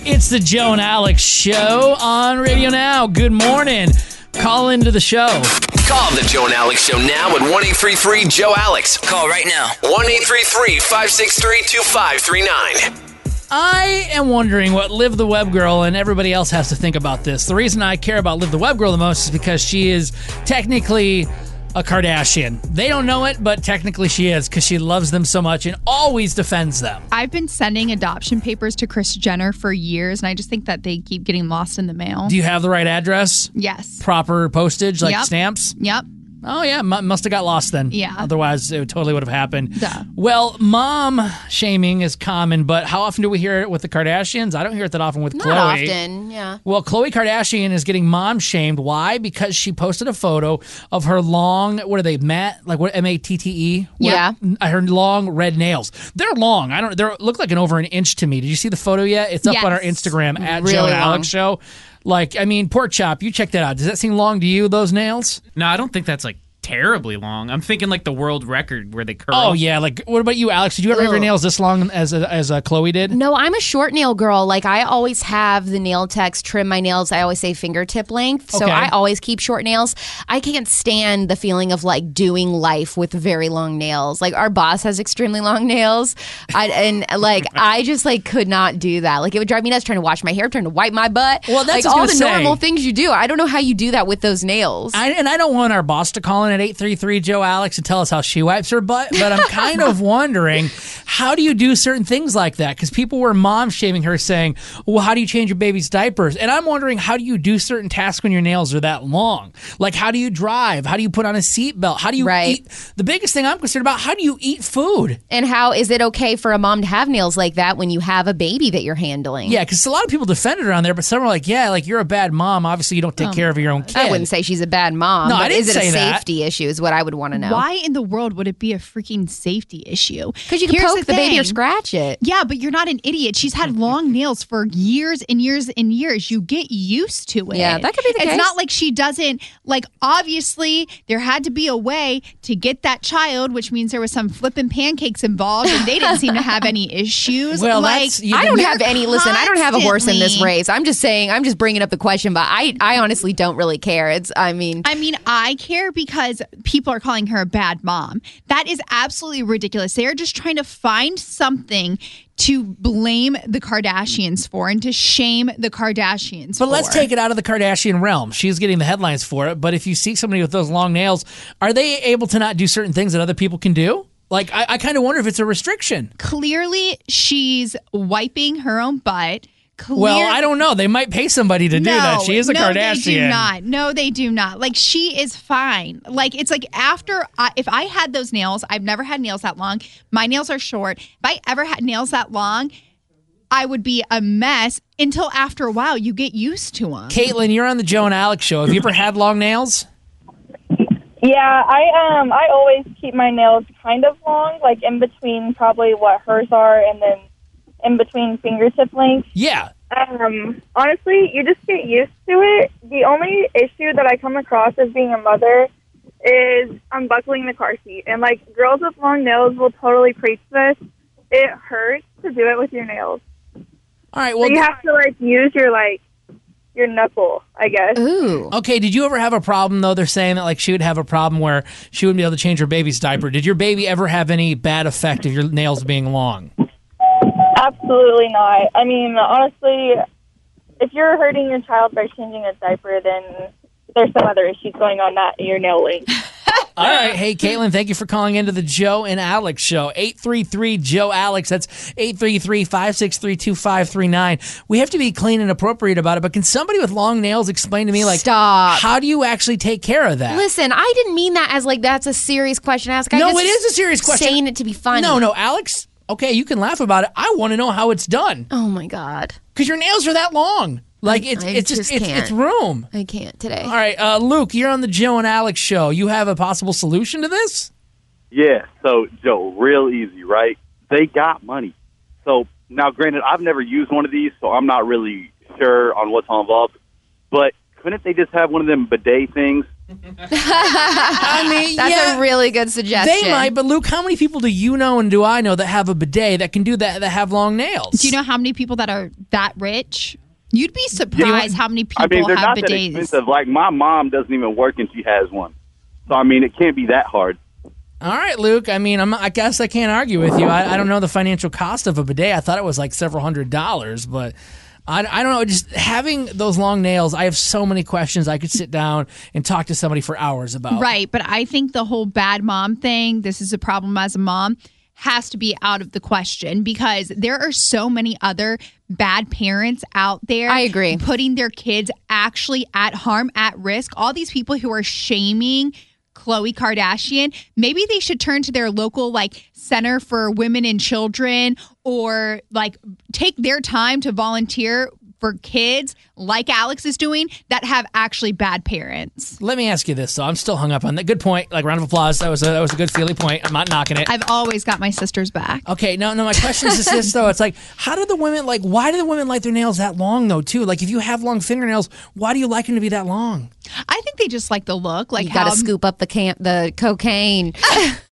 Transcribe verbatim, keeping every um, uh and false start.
It's the Joe and Alex Show on Radio Now. Good morning. Call into the show. Call the Joe and Alex Show now at one eight three three Joe Alex. Call right now. one eight three three, five six three, two five three nine. I am wondering what Liv the Web Girl and everybody else has to think about this. The reason I care about Liv the Web Girl the most is because she is technically a Kardashian. They don't know it, but technically she is because she loves them so much and always defends them. I've been sending adoption papers to Kris Jenner for years, and I just think that they keep getting lost in the mail. Do you have the right address? Yes. Proper postage, like Yep. stamps? Yep. Oh, yeah. M- must have got lost then. Yeah. Otherwise, it totally would have happened. Duh. Well, mom shaming is common, but how often do we hear it with the Kardashians? I don't hear it that often with Not Khloe. often, yeah. Well, Khloe Kardashian is getting mom shamed. Why? Because she posted a photo of her long, what are they, Matt? Like what, M A T T E? Yeah. Her long red nails. They're long. I don't, they look like an over an inch to me. Did you see the photo yet? It's up Yes. on our Instagram at Really Joe and long. Alex Show. Like, I mean, Pork Chop, you check that out. Does that seem long to you, those nails? No, I don't think that's like terribly long. I'm thinking like the world record where they curl. Oh, yeah. Like, what about you, Alex? Did you ever have your Ugh. nails this long as as uh, Khloe did? No, I'm a short nail girl. Like, I always have the nail techs trim my nails. I always say fingertip length. So Okay. I always keep short nails. I can't stand the feeling of like doing life with very long nails. Like, our boss has extremely long nails. I, and like, I just like could not do that. Like, it would drive me nuts trying to wash my hair, trying to wipe my butt. Well, that's like what I all was the gonna say. normal things you do. I don't know how you do that with those nails. I, and I don't want our boss to call in at eight three three Joe Alex and tell us how she wipes her butt, but I'm kind of wondering, how do you do certain things like that? Because people were mom shaming her saying, well, how do you change your baby's diapers? And I'm wondering, how do you do certain tasks when your nails are that long? Like, how do you drive? How do you put on a seatbelt? How do you Right. eat? The biggest thing I'm concerned about, how do you eat food? And how is it okay for a mom to have nails like that when you have a baby that you're handling? Yeah, because a lot of people defended her on there, but some are like, yeah, like, you're a bad mom. Obviously, you don't take care of your own kid. I wouldn't say she's a bad mom. No, but I didn't is it say a that. safety issue is what I would want to know. Why in the world would it be a freaking safety issue? Because you can Here's poke the, baby or thing. scratch it. Yeah, but you're not an idiot. She's had long nails for years and years and years. You get used to it. Yeah, that could be the it's case. not like she doesn't, like, obviously, there had to be a way to get that child, which means there was some flipping pancakes involved, and they didn't seem to have any issues. Well, like, that's- you I don't You're have any. Listen, I don't have a horse in this constantly- race. I'm just saying. I'm just bringing up the question, but I, I honestly don't really care. It's. I mean, I mean, I care because people are calling her a bad mom. That is absolutely ridiculous. They are just trying to find something to blame the Kardashians for and to shame the Kardashians But for. let's take it out of the Kardashian realm. She's getting the headlines for it. But if you see somebody with those long nails, are they able to not do certain things that other people can do? Like, I, I kind of wonder if it's a restriction. Clearly, she's wiping her own butt. Clear- Well, I don't know. They might pay somebody to do no, that. She is a no, Kardashian. they do not. No, they do not. Like, she is fine. Like, it's like after, I, if I had those nails, I've never had nails that long. My nails are short. If I ever had nails that long, I would be a mess until after a while you get used to them. Caitlin, you're on the Joe and Alex Show. Have you ever had long nails? Yeah, I um I always keep my nails kind of long, like in between probably what hers are, and then in between fingertip length. Yeah. Um, honestly, you just get used to it. The only issue that I come across as being a mother is unbuckling the car seat, and like girls with long nails will totally preach this. It hurts to do it with your nails. All right. So Well, you have to like use your like your knuckle, I guess. ooh. okay. Did you ever have a problem, though? They're saying that like she would have a problem where she wouldn't be able to change her baby's diaper. Did your baby ever have any bad effect of your nails being long? Absolutely not. I mean, honestly, if you're hurting your child by changing a diaper, then there's some other issues going on, not your nail length. All right. Hey, Caitlin, thank you for calling into the Joe and Alex Show. eight three three Joe Alex. That's eight three three, five six three, two five three nine. We have to be clean and appropriate about it, but can somebody with long nails explain to me, like, Stop. how do you actually take care of that? Listen, I didn't mean that as like that's a serious question to ask. I No, just it is a serious question. Saying it to be funny. No, no, Alex, okay, you can laugh about it. I want to know how it's done. Oh my god, Because your nails are that long. Like, it's I it's just, just it's, can't. it's room. I can't today. All right, uh, Luke, you're on the Joe and Alex Show. You have a possible solution to this? Yeah, so, Joe, real easy, right? They got money. So, now, granted, I've never used one of these, so I'm not really sure on what's all involved. But couldn't they just have one of them bidet things I mean, That's yeah, a really good suggestion. they might, but Luke, how many people do you know and do I know that have a bidet that can do that, that have long nails? Do you know how many people that are that rich? You'd be surprised how many people I mean, they're have not that bidets. expensive. Like, my mom doesn't even work and she has one. So, I mean, it can't be that hard. All right, Luke. I mean, I'm, I guess I can't argue with you. I, I don't know the financial cost of a bidet. I thought it was like several hundred dollars, but I, I don't know. Just having those long nails, I have so many questions. I could sit down and talk to somebody for hours about. Right, but I think the whole bad mom thing, this is a problem as a mom, has to be out of the question because there are so many other bad parents out there. I agree. Putting their kids actually at harm, at risk. All these people who are shaming Khloe Kardashian, maybe they should turn to their local like Center for Women and Children or like take their time to volunteer for kids like Alex is doing that have actually bad parents. Let me ask you this, though. I'm still hung up on that. Good point. Like, round of applause. That was a, that was a good feely point. I'm not knocking it. I've always got my sister's back. Okay, no, no. My question is this, though. It's like, how do the women like? Why do the women like their nails that long, though? Too. Like, if you have long fingernails, why do you like them to be that long? I think they just like the look. Like You got to how scoop up the can- the cocaine.